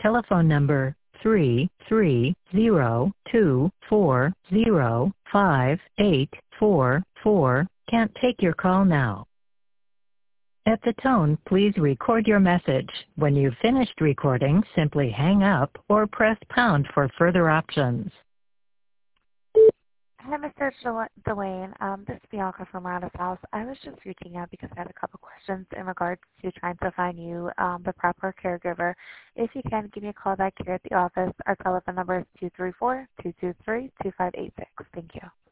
telephone number 33024058444 can't take your call now. At the tone, please record your message. When you've finished recording, simply hang up or press pound for further options. Hi, Mr. Delane. This is Bianca from Roundhouse House. I was just reaching out because I had a couple questions in regards to trying to find you the proper caregiver. If you can, give me a call back here at the office. Our telephone number is 234-223-2586. Thank you.